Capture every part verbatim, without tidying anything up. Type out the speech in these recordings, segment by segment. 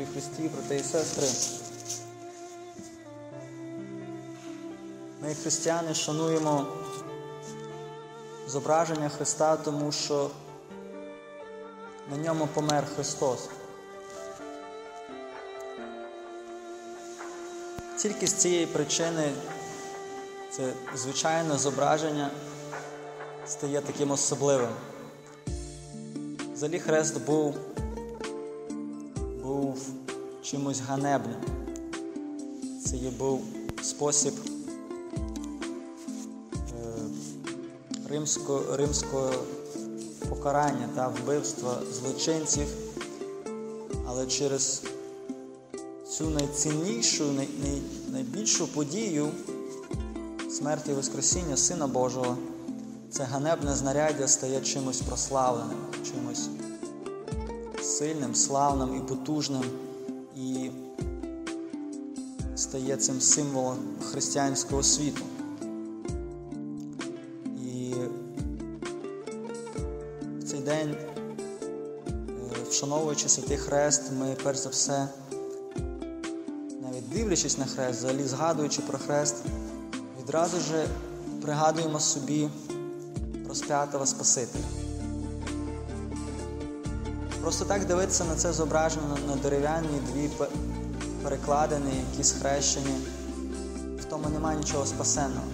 у Христі, брати і сестри. Ми, християни, шануємо зображення Христа, тому що на ньому помер Христос. Тільки з цієї причини це звичайне зображення стає таким особливим. Взагалі хрест був, був чимось ганебним. Це є був спосіб е, римського, римського покарання та вбивства злочинців, але через цю найціннішу, най, най, найбільшу подію смерті і воскресіння Сина Божого, це ганебне знаряддя стає чимось прославленим, чимось сильним, славним і потужним, і стає цим символом християнського світу. І в цей день, вшановуючи Святий Хрест, ми перш за все, навіть дивлячись на хрест, взагалі згадуючи про хрест, відразу ж пригадуємо собі розп'ятого Спасителя. Просто так дивитися на це зображення на дерев'яні дві перекладини, які схрещені, в тому немає нічого спасенного.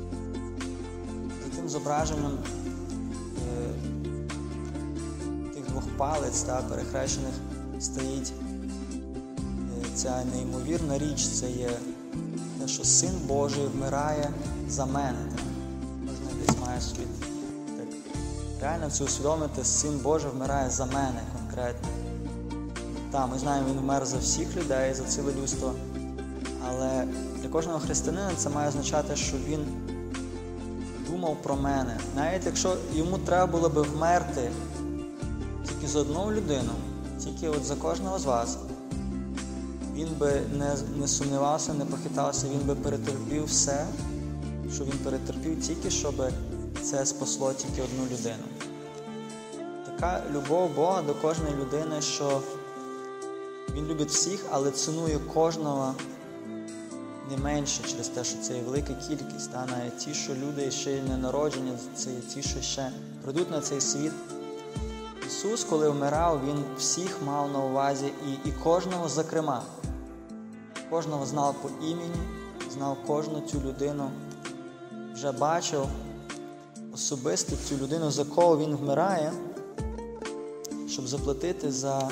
За тим зображенням е, тих двох палець та перехрещених стоїть е, ця неймовірна річ, це є те, що Син Божий вмирає за мене. Так? Можна десь має собі так, реально це усвідомити, Син Божий вмирає за мене конкретно. Так, ми знаємо, Він вмер за всіх людей, за ціле людство, але для кожного християнина це має означати, що він думав про мене. Навіть якщо йому треба було би вмерти тільки з одною людиною, тільки от за кожного з вас, він би не, не сумнівався, не похитався, він би перетерпів все, що він перетерпів тільки, щоб це спасло тільки одну людину. Така любов Бога до кожної людини, що Він любить всіх, але цінує кожного не менше через те, що це є велика кількість. Та? Навіть ті, що люди ще не народжені, це є ті, що ще прийдуть на цей світ. Ісус, коли вмирав, Він всіх мав на увазі і, і кожного зокрема. Кожного знав по імені, знав кожну цю людину, вже бачив особисто цю людину, за кого Він вмирає, щоб заплатити за,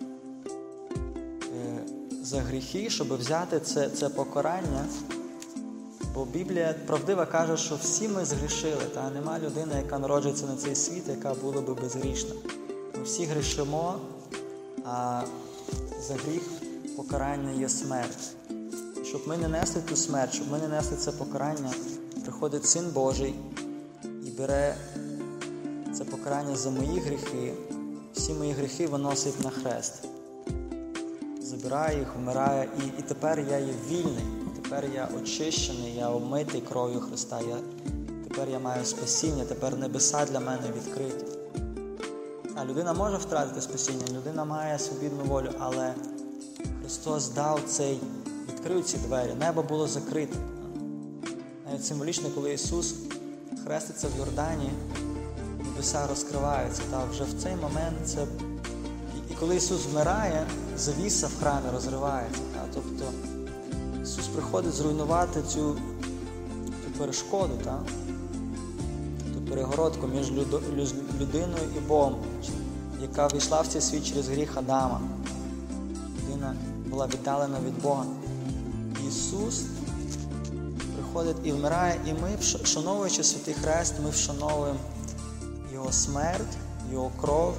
е, за гріхи, щоб взяти це, це покарання. Бо Біблія правдива каже, що всі ми згрішили, та нема людини, яка народжується на цей світ, яка була би безгрішна. Ми всі грішимо, а за гріх покарання є смерть. Щоб ми не несли ту смерть, щоб ми не несли це покарання, приходить Син Божий і бере це покарання за мої гріхи, всі мої гріхи виносить на хрест. Забирає їх, вмирає, і, і тепер я є вільний, тепер я очищений, я омитий кров'ю Христа, я, тепер я маю спасіння, тепер небеса для мене відкриті. А людина може втратити спасіння, людина має свобідну волю, але Христос дав цей, відкрив ці двері, небо було закрите. Навіть символічно, коли Ісус хреститься в Йордані, небеса розкриваються. Та вже в цей момент це... І, і коли Ісус вмирає, завіса в храмі розривається. Та? Тобто Ісус приходить зруйнувати цю, цю перешкоду, та? Ту перегородку між людо, людиною і Богом, яка війшла в цей світ через гріх Адама. Людина була віддалена від Бога. Ісус приходить і вмирає, і ми, вшановуючи Святий Хрест, ми вшановуємо Його смерть, Його кров,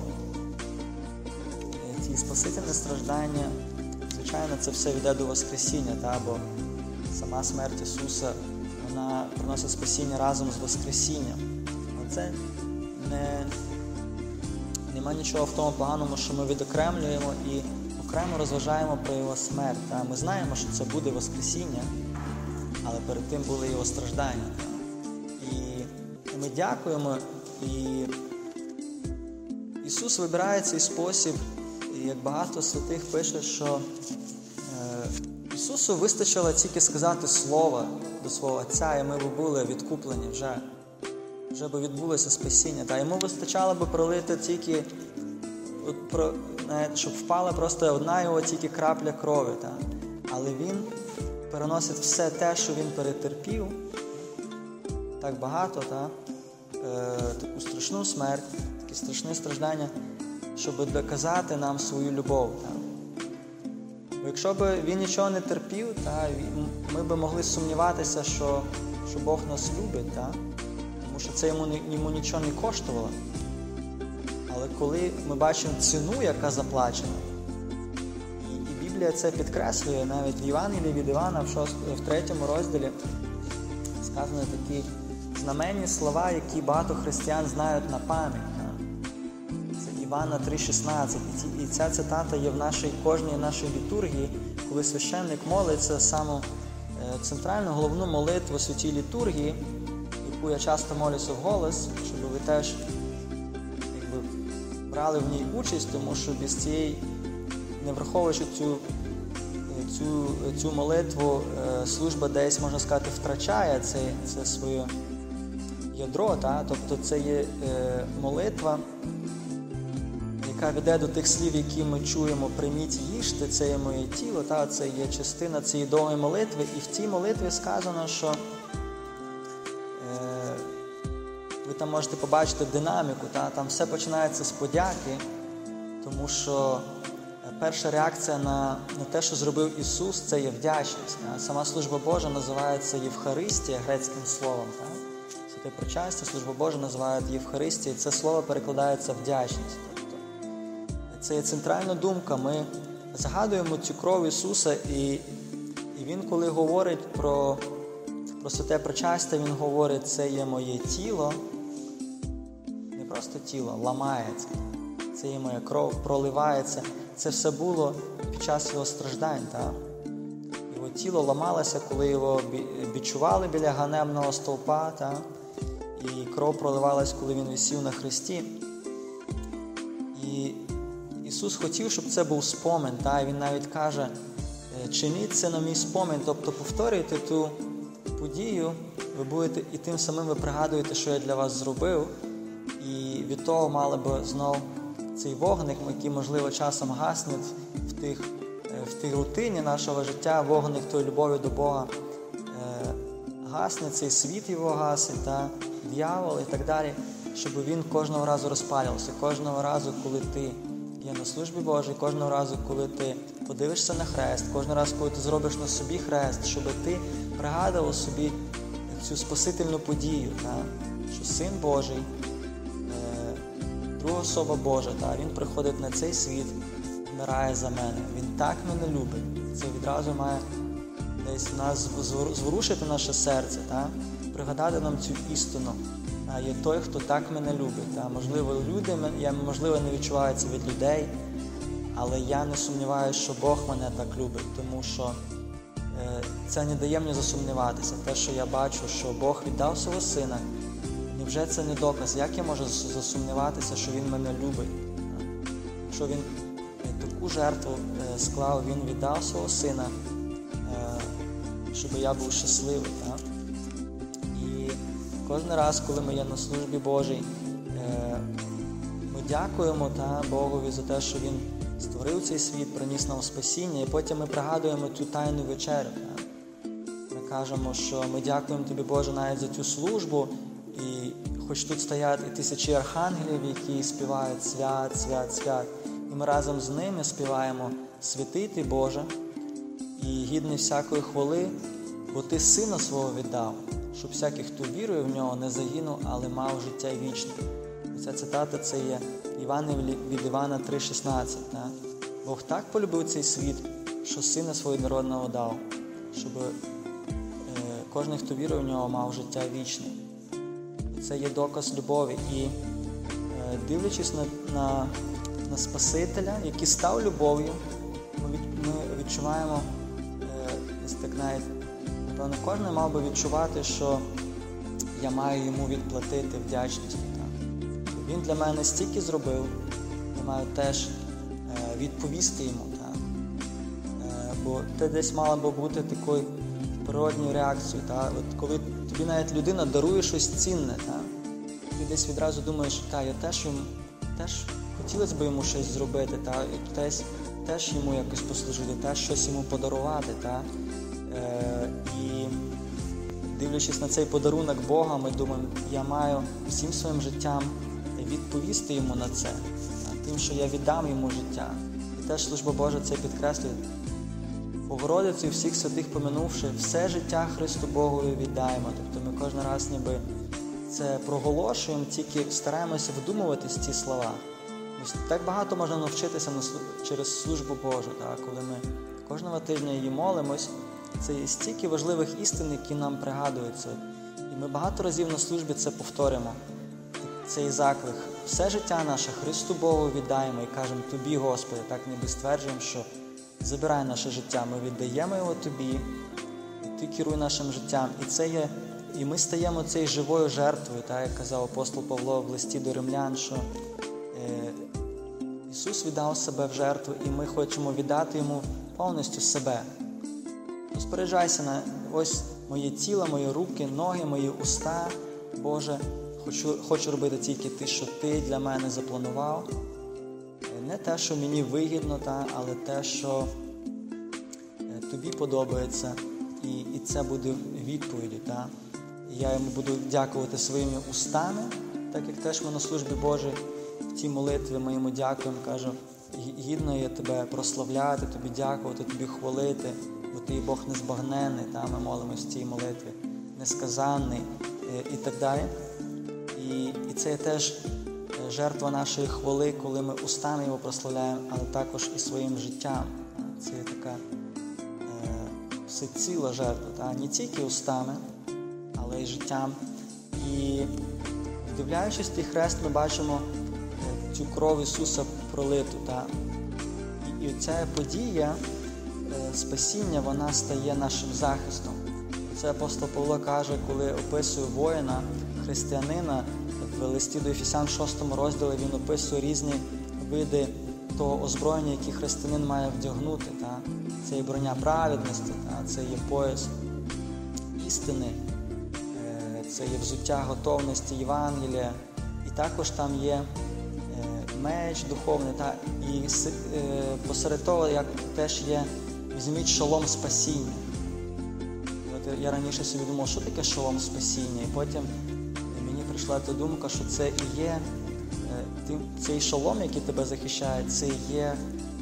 ті спасительні страждання. Звичайно, це все веде до Воскресіння, та? Бо сама смерть Ісуса, вона приносить спасіння разом з Воскресінням. Але це не, нема нічого в тому поганому, що ми відокремлюємо і окремо розважаємо про Його смерть. Та? Ми знаємо, що це буде Воскресіння, але перед тим були Його страждання. Та? І ми дякуємо, і Ісус вибирає цей спосіб, І як багато святих пише, що е, Ісусу вистачило тільки сказати слово до свого Отця, і ми б були відкуплені вже. Вже б відбулося спасіння. Та йому вистачало б пролити тільки, от, про, навіть, щоб впала просто одна його тільки крапля крові. Та. Але він переносить все те, що він перетерпів, так багато, та, е, таку страшну смерть, такі страшні страждання, щоб доказати нам свою любов. Та. Бо якщо б він нічого не терпів, та, ми б могли сумніватися, що, що Бог нас любить, та, тому що це йому, йому нічого не коштувало. Але коли ми бачимо ціну, яка заплачена, і, і Біблія це підкреслює, навіть в Євангелії від Івана, в, шост, в третьому розділі, сказано такі знаменні слова, які багато християн знають на пам'ять. Це Івана три шістнадцять. І ця цитата є в нашій, кожній нашій літургії, коли священник молиться саму центральну головну молитву святій літургії, яку я часто молюся вголос, щоб ви теж якби, брали в ній участь, тому що без цієї, не враховуючи цю, цю, цю молитву, служба десь, можна сказати, втрачає це, це своє ядро, та? Тобто це є е, молитва, яка веде до тих слів, які ми чуємо: прийміть і їжте, це є моє тіло, та? Це є частина цієї довгої молитви. І в цій молитві сказано, що е, ви там можете побачити динаміку, та? Там все починається з подяки, тому що перша реакція на, на те, що зробив Ісус, це є вдячність. Та? Сама служба Божа називається Євхаристія грецьким словом. Та? Святе причастя, служба Божа називають Євхаристія, і це слово перекладається вдячність. Тобто, це є центральна думка. Ми згадуємо цю кров Ісуса, і, і Він, коли говорить про, про святе причастя, Він говорить: це є моє тіло, не просто тіло, ламається. Це є моя кров, проливається. Це все було під час Його страждань. Та? Його тіло ламалося, коли Його відчували біля ганебного стовпа, та? І кров проливалась, коли Він висів на хресті. І Ісус хотів, щоб це був спомин. Та? І Він навіть каже: чиніть це на мій спомин, тобто повторюйте ту подію, ви будете, і тим самим ви пригадуєте, що я для вас зробив. І від того мали б знов цей вогник, який, можливо, часом гасне в тих, в тій рутині нашого життя, вогник тої любові до Бога, гасне, цей світ його гасить, та дьявол і так далі, щоб він кожного разу розпалювався. Кожного разу, коли ти є на службі Божій, кожного разу, коли ти подивишся на хрест, кожного разу, коли ти зробиш на собі хрест, щоб ти пригадував собі цю спасительну подію, та, що Син Божий, друга особа Божа, та, Він приходить на цей світ, вмирає за мене. Він так мене любить. Це відразу має десь нас зворушити наше серце, та, пригадати нам цю істину. Та, є той, хто так мене любить. Та. Можливо, люди, я, можливо, не відчуваю це від людей, але я не сумніваюся, що Бог мене так любить, тому що е, це не дає мені засумніватися. Те, що я бачу, що Бог віддав свого Сина, невже це не доказ? Як я можу засумніватися, що Він мене любить? Якщо Він таку жертву склав, Він віддав свого Сина, щоб я був щасливий. Так? І кожен раз, коли ми є на службі Божій, ми дякуємо та, Богові за те, що Він створив цей світ, приніс нам спасіння, і потім ми пригадуємо ту тайну вечерю. Так? Ми кажемо, що ми дякуємо Тобі, Боже, навіть за цю службу, і хоч тут стоять і тисячі архангелів, які співають «Свят, свят, свят», і ми разом з ними співаємо «Святий Ти, Боже, і гідний всякої хвали, бо Ти Сина Свого віддав, щоб всякий, хто вірує в Нього, не загинув, але мав життя вічне». І ця цитата – це є Євангеліє від Івана три шістнадцять. Так? Бог так полюбив цей світ, що Сина Свого єдинородного дав, щоб е, кожен, хто вірує в Нього, мав життя вічне. Це є доказ любові. І е, дивлячись на, на, на Спасителя, який став любов'ю, ми, від, ми відчуваємо, е, так навіть, напевно, кожен мав би відчувати, що я маю йому відплатити вдячність. Так. Він для мене стільки зробив, я маю теж відповісти йому. Та? Бо це десь мало би бути такою природньою реакцією. Та? От коли тобі навіть людина дарує щось цінне, та? Ти десь відразу думаєш, та, я теж, йому, теж хотілося б йому щось зробити, та? І теж, теж йому якось послужити, теж щось йому подарувати. Та? Е, і дивлячись на цей подарунок Бога, ми думаємо, я маю всім своїм життям відповісти йому на це, тим, що я віддам йому життя. І теж служба Божа це підкреслює. Богородицю і всіх святих помянувши, все життя Христу Богові віддаємо. Тобто ми кожен раз ніби це проголошуємо, тільки стараємося вдумуватись в ці слова. Так багато можна навчитися через службу Божу, так? Коли ми кожного тижня її молимось. Це є стільки важливих істин, які нам пригадуються. І ми багато разів на службі це повторимо. Цей заклик. Все життя наше Христу Богу віддаємо і кажемо Тобі, Господи, так ніби стверджуємо, що забирай наше життя, ми віддаємо його Тобі, і Ти керуй нашим життям. І це є, і ми стаємо цією живою жертвою, так, як казав апостол Павло в листі до римлян, що е, Ісус віддав себе в жертву, і ми хочемо віддати Йому повністю себе. Розпоряджайся на ось моє тіло, мої руки, ноги, мої уста. Боже, хочу, хочу робити тільки те, що Ти для мене запланував. Не те, що мені вигідно, та, але те, що Тобі подобається. І, і це буде відповіддю. Та. Я йому буду дякувати своїми устами, так як теж ми на службі Божій в тій молитві ми йому дякуємо, кажемо, гідно є Тебе прославляти, Тобі дякувати, Тобі хвалити. Бо Ти є Бог незбагненний, та, ми молимось в цій молитві, несказанний і, і так далі. І, і це є теж жертва нашої хвали, коли ми устами Його прославляємо, але також і своїм життям. Це є така е, всеціла жертва, та, не тільки устами, але й життям. І вдивляючись в той хрест, ми бачимо цю кров Ісуса пролиту. Та. І, і ця подія спасіння, вона стає нашим захистом. Це апостол Павло каже, коли описує воїна, християнина, в листі до Ефесян в шостому розділі він описує різні види того озброєння, які християнин має вдягнути. Та? Це є броня праведності, та? Це є пояс істини, це є взуття готовності Євангелія. І також там є меч духовний, та? І посеред того, як теж є візьміть шолом спасіння. От я раніше собі думав, що таке шолом спасіння. І потім мені прийшла та думка, що це і є цей шолом, який тебе захищає, це є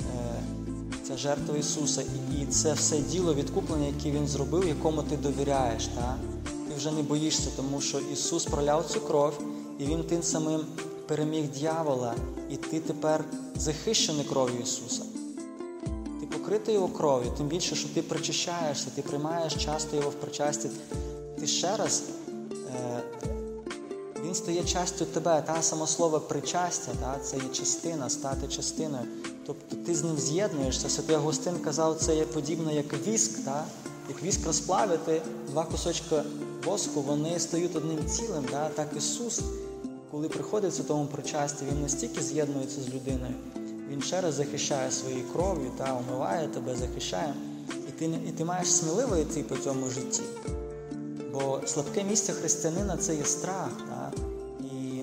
ця жертва Ісуса. І це все діло відкуплення, яке Він зробив, якому ти довіряєш. Та? Ти вже не боїшся, тому що Ісус проляв цю кров, і Він тим самим переміг дьявола, і ти тепер захищений кров'ю Ісуса. Покрити Його кров'ю, тим більше, що ти причащаєшся, ти приймаєш часто Його в причасті, ти ще раз, е, Він стає частю тебе, та саме слово причастя, та, це є частина, стати частиною. Тобто ти з ним з'єднуєшся. Святий Августин казав, це є подібно як віск, та, як віск розплавити, два кусочки воску, вони стають одним цілим, та, так Ісус, коли приходить в святому причасті, Він настільки з'єднується з людиною, Він ще раз захищає своєю кров'ю, та омиває тебе, захищає. І ти, і ти маєш сміливо йти по цьому житті. Бо слабке місце християнина – це є страх. Та? І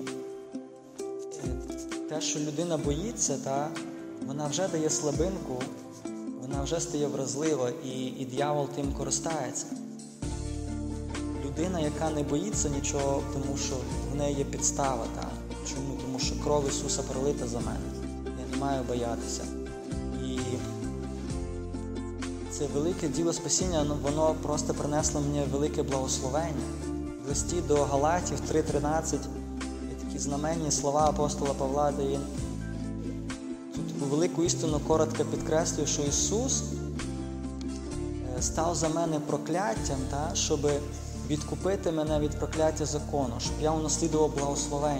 те, що людина боїться, та, вона вже дає слабинку, вона вже стає вразлива, і, і диявол тим користається. Людина, яка не боїться нічого, тому що в неї є підстава. Та? Чому? Тому що кров Ісуса пролита за мене. Не маю боятися. І це велике діло спасіння, воно просто принесло мені велике благословення. В листі до Галатів три тринадцять є такі знаменні слова апостола Павла, де він тут таку велику істину коротко підкреслює, що Ісус став за мене прокляттям, та, щоб відкупити мене від прокляття закону, щоб я унаслідував благословення.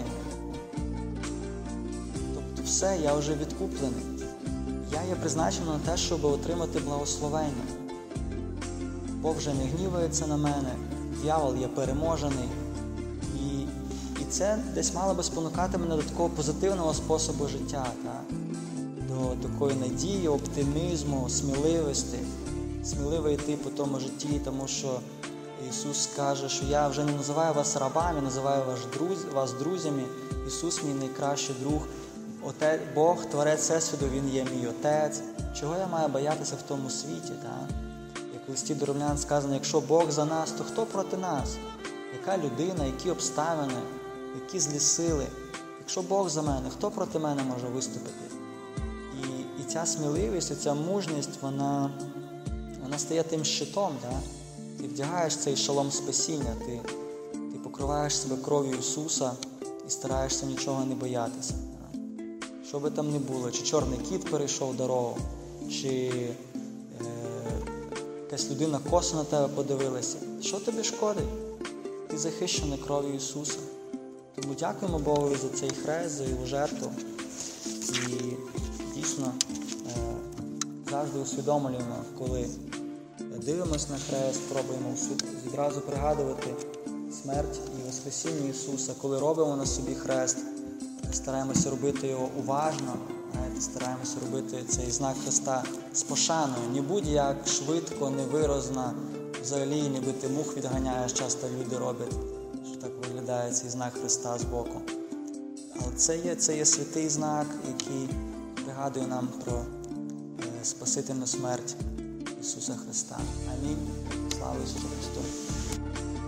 Все, я вже відкуплений. Я є призначений на те, щоб отримати благословення. Бог вже не гнівається на мене, диявол є переможений. І, і це десь мало би спонукати мене до такого позитивного способу життя. Та? до такої надії, оптимізму, сміливості, сміливо йти по тому житті, тому що Ісус каже, що я вже не називаю вас рабами, називаю вас, друз... вас друзями. Ісус мій найкращий друг. Отець, Бог, Творець Всесвіту, Він є мій Отець. Чого я маю боятися в тому світі? Так? Як в листі до Римлян сказано, якщо Бог за нас, то хто проти нас? Яка людина, які обставини, які злі сили? Якщо Бог за мене, хто проти мене може виступити? І, і ця сміливість, і ця мужність, вона, вона стає тим щитом. Так? Ти вдягаєш цей шолом спасіння, ти, ти покриваєш себе кров'ю Ісуса і стараєшся нічого не боятися. Що би там не було, чи чорний кіт перейшов дорогу, чи е, якась людина косо на тебе подивилася. Що тобі шкодить? Ти захищений кров'ю Ісуса. Тому дякуємо Богу за цей хрест, за Його жертву. І дійсно е, завжди усвідомлюємо, коли дивимося на хрест, пробуємо відразу пригадувати смерть і воскресіння Ісуса. Коли робимо на собі хрест, стараємося робити його уважно, знаєте, стараємося робити цей знак Христа з пошаною. Не будь-як швидко, невиразно, взагалі ніби ти мух відганяєш, часто люди роблять, що так виглядає цей знак Христа збоку. Але це є, це є святий знак, який пригадує нам про е, спасительну смерть Ісуса Христа. Амінь. Слава Ісусу Христу.